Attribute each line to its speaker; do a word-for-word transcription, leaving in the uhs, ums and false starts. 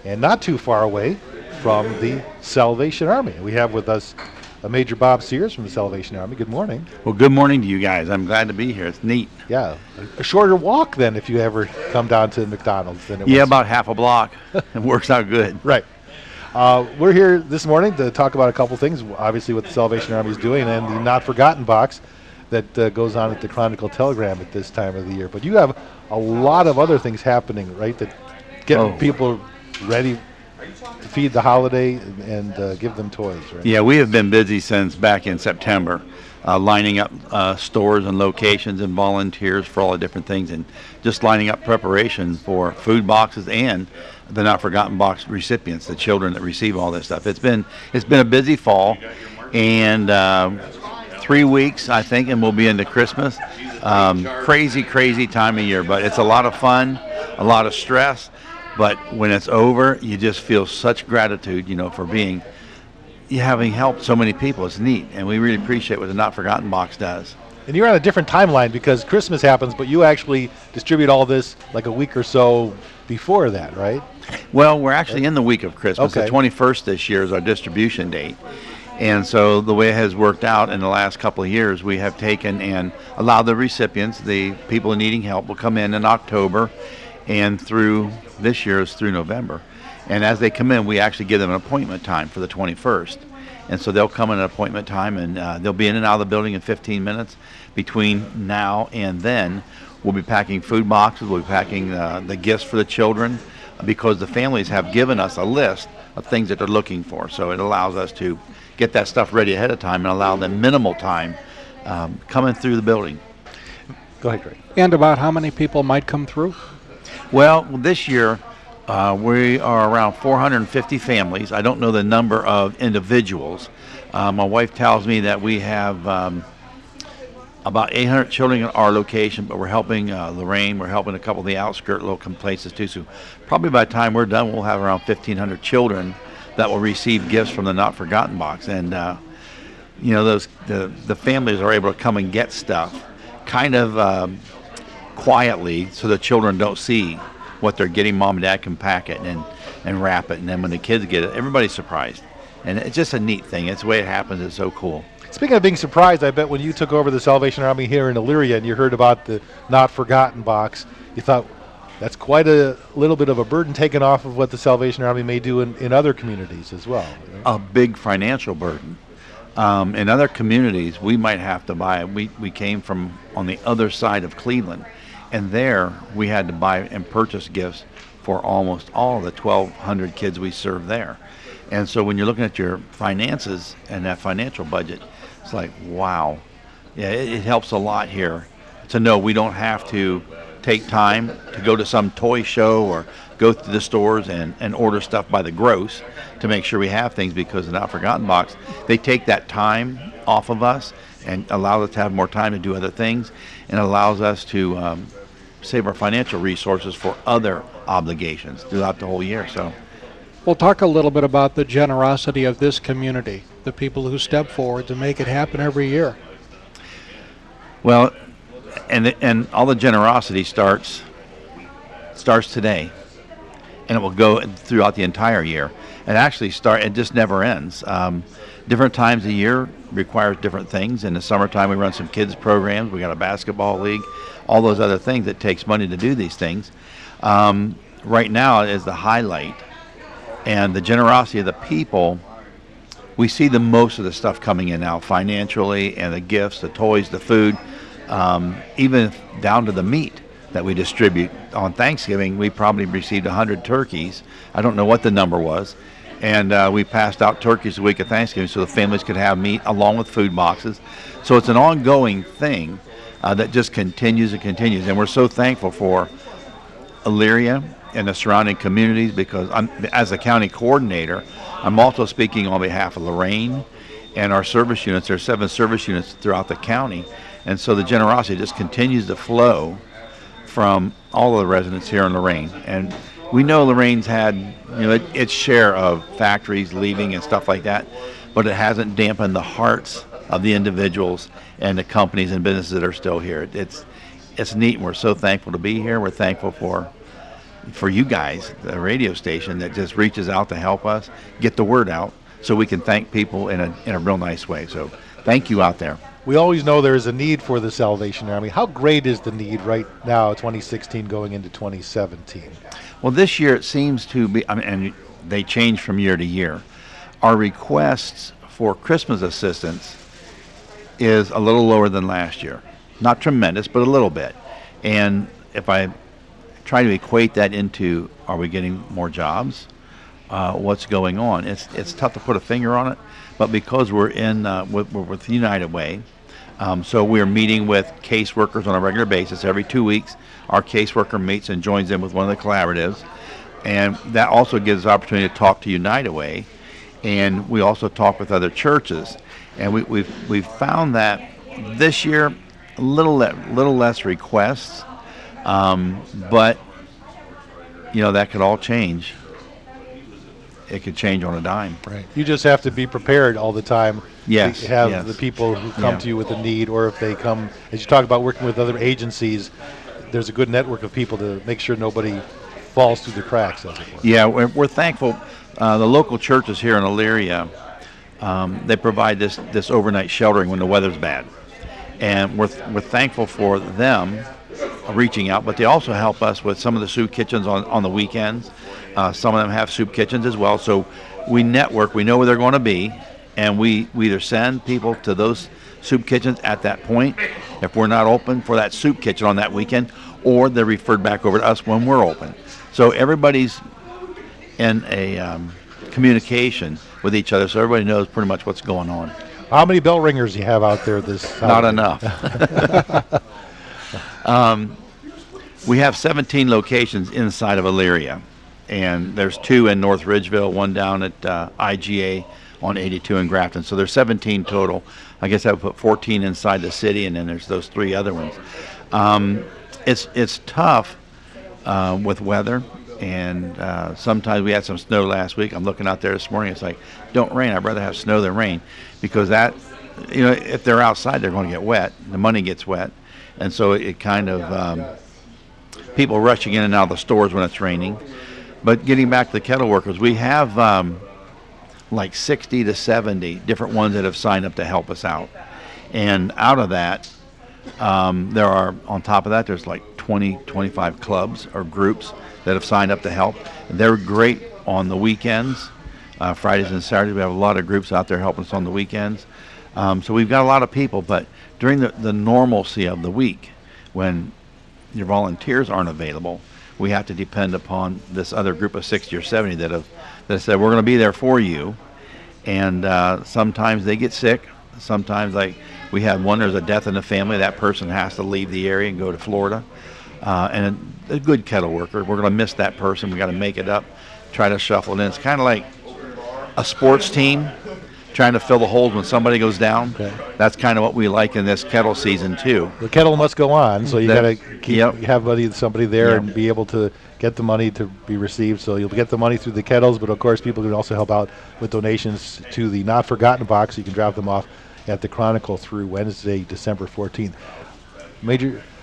Speaker 1: and not too far away from the Salvation Army. We have with us uh, Major Bob Sears from the Salvation Army. Good morning.
Speaker 2: Well, good morning to you guys. I'm glad to be here. It's neat.
Speaker 1: Yeah, a, a shorter walk than if you ever come down to McDonald's than it
Speaker 2: Yeah,
Speaker 1: was.
Speaker 2: about half a block. It works out good.
Speaker 1: Right. Uh, we're here this morning to talk about a couple things, obviously what the Salvation Army is doing and the Not Forgotten box that uh, goes on at the Chronicle Telegram at this time of the year. But you have a lot of other things happening, right, that get
Speaker 2: Oh.
Speaker 1: people ready to feed the holiday and, and uh, give them toys, right?
Speaker 2: Yeah, we have been busy since back in September, uh, lining up uh, stores and locations and volunteers for all the different things, and just lining up preparation for food boxes and the Not Forgotten box recipients, the children that receive all this stuff. It's been it's been a busy fall, and uh, three weeks I think, and we'll be into Christmas. Um, crazy, crazy time of year, but it's a lot of fun, a lot of stress. But when it's over, you just feel such gratitude, you know, for being, you having helped so many people. It's neat, and we really appreciate what the Not Forgotten box does.
Speaker 1: And you're on a different timeline because Christmas happens, but you actually distribute all this like a week or so before that, right?
Speaker 2: Well, we're actually in the week of Christmas.
Speaker 1: Okay.
Speaker 2: The twenty-first this year is our distribution date. And so the way it has worked out in the last couple of years, we have taken and allowed the recipients, the people needing help, will come in in October, and through this year is through November. And as they come in, we actually give them an appointment time for the twenty-first. And so they'll come in at appointment time, and uh, they'll be in and out of the building in fifteen minutes. Between now and then, we'll be packing food boxes, we'll be packing uh, the gifts for the children, because the families have given us a list of things that they're looking for. So it allows us to get that stuff ready ahead of time and allow them minimal time um, coming through the building.
Speaker 1: Go ahead, Greg.
Speaker 3: And about how many people might come through?
Speaker 2: Well, this year uh, we are around four hundred fifty families. I don't know the number of individuals. Uh, my wife tells me that we have um, about eight hundred children in our location, but we're helping uh, Lorraine. We're helping a couple of the outskirt local places too. So probably by the time we're done, we'll have around fifteen hundred children that will receive gifts from the Not Forgotten box. And uh, you know, those the the families are able to come and get stuff, kind of. Um, quietly, so the children don't see what they're getting. Mom and dad can pack it and and wrap it, and then when the kids get it, everybody's surprised. And it's just a neat thing. It's the way it happens. It's so cool.
Speaker 1: Speaking of being surprised, I bet when you took over the Salvation Army here in Elyria and you heard about the Not Forgotten box, you thought, that's quite a little bit of a burden taken off of what the Salvation Army may do in, in other communities as well. You know?
Speaker 2: A big financial burden. Um, in other communities, we might have to buy, we, we came from on the other side of Cleveland, and there we had to buy and purchase gifts for almost all of the twelve hundred kids we serve there. And so when you're looking at your finances and that financial budget, it's like, wow. Yeah, it, it helps a lot here to know we don't have to take time to go to some toy show or go to the stores and, and order stuff by the gross to make sure we have things, because the Not Forgotten box, they take that time off of us and allow us to have more time to do other things, and allows us to um, save our financial resources for other obligations throughout the whole year. So
Speaker 3: We'll talk a little bit about the generosity of this community, the people who step forward to make it happen every year.
Speaker 2: Well, and and all the generosity starts starts today, and it will go throughout the entire year. It actually start it just never ends. Um, different times of year requires different things. In the summertime, we run some kids programs. We got a basketball league, all those other things. It takes money to do these things. Um, right now is the highlight, and the generosity of the people. We see the most of the stuff coming in now financially, and the gifts, the toys, the food, um, even down to the meat that we distribute. On Thanksgiving, we probably received one hundred turkeys. I don't know what the number was. And uh, we passed out turkeys the week of Thanksgiving so the families could have meat along with food boxes. So it's an ongoing thing uh, that just continues and continues. And we're so thankful for Elyria and the surrounding communities, because I'm, as a county coordinator, I'm also speaking on behalf of Lorraine and our service units. There are seven service units throughout the county. And so the generosity just continues to flow from all of the residents here in Lorraine. And we know Lorraine's had, you know, it, its share of factories leaving and stuff like that, but it hasn't dampened the hearts of the individuals and the companies and businesses that are still here. It's it's neat, and we're so thankful to be here. We're thankful for for you guys, the radio station that just reaches out to help us get the word out so we can thank people in a, in a real nice way. So thank you out there.
Speaker 1: We always know there is a need for the Salvation Army. How great is the need right now, twenty sixteen going into twenty seventeen?
Speaker 2: Well, this year it seems to be, I mean, and they change from year to year. Our requests for Christmas assistance is a little lower than last year. Not tremendous, but a little bit. And if I try to equate that into, are we getting more jobs? Uh, what's going on? It's it's tough to put a finger on it, but because we're in uh, with, we're with United Way, um, so we're meeting with caseworkers on a regular basis every two weeks. Our caseworker meets and joins in with one of the collaboratives, and that also gives us opportunity to talk to United Way, and we also talk with other churches, and we, we've we've found that this year a little le- little less requests, um, but you know that could all change. It could change on a dime.
Speaker 1: Right. You just have to be prepared all the time.
Speaker 2: Yes.
Speaker 1: To have
Speaker 2: yes.
Speaker 1: the people who come
Speaker 2: Yeah.
Speaker 1: to you with a need, or if they come, as you talk about working with other agencies, there's a good network of people to make sure nobody falls through the cracks, as it were.
Speaker 2: Yeah, we're, we're thankful. Uh, the local churches here in Elyria, um, they provide this, this overnight sheltering when the weather's bad. And we're, we're thankful for them reaching out, but they also help us with some of the soup kitchens on, on the weekends. Uh, some of them have soup kitchens as well. So we network, we know where they're going to be, and we, we either send people to those soup kitchens at that point, if we're not open for that soup kitchen on that weekend, or they're referred back over to us when we're open. So everybody's in a um, communication with each other, so everybody knows pretty much what's going on.
Speaker 1: How many bell ringers do you have out there this time?
Speaker 2: Not enough. um, we have seventeen locations inside of Elyria, and there's two in North Ridgeville, one down at uh, I G A on eighty-two in Grafton. So there's seventeen total. I guess I would put fourteen inside the city, and then there's those three other ones. Um, it's it's tough uh, with weather, and uh, sometimes we had some snow last week. I'm looking out there this morning. It's like, don't rain. I'd rather have snow than rain, because that, you know, if they're outside, they're going to get wet. The money gets wet, and so it, it kind of um, people rushing in and out of the stores when it's raining. But getting back to the kettle workers, we have um, like sixty to seventy different ones that have signed up to help us out. And out of that, um, there are, on top of that, there's like twenty, twenty-five clubs or groups that have signed up to help. They're great on the weekends, uh, Fridays and Saturdays. We have a lot of groups out there helping us on the weekends. Um, so we've got a lot of people, but during the, the normalcy of the week, when your volunteers aren't available, we have to depend upon this other group of sixty or seventy that have that said, we're going to be there for you. And uh, sometimes they get sick. Sometimes, like we had one, there's a death in the family. That person has to leave the area and go to Florida. Uh, and a, a good kettle worker, we're going to miss that person. We got to make it up, try to shuffle it in. It's kind of like a sports team trying to fill the holes when somebody goes down.
Speaker 1: Okay.
Speaker 2: That's kind of what we like in this kettle season too.
Speaker 1: The kettle must go on, so you got
Speaker 2: That-
Speaker 1: to keep
Speaker 2: yep.
Speaker 1: have somebody, somebody there
Speaker 2: Yep.
Speaker 1: and be able to get the money to be received. So you'll get the money through the kettles, but of course people can also help out with donations to the Not Forgotten Box. You can drop them off at the Chronicle through Wednesday, December fourteenth. Major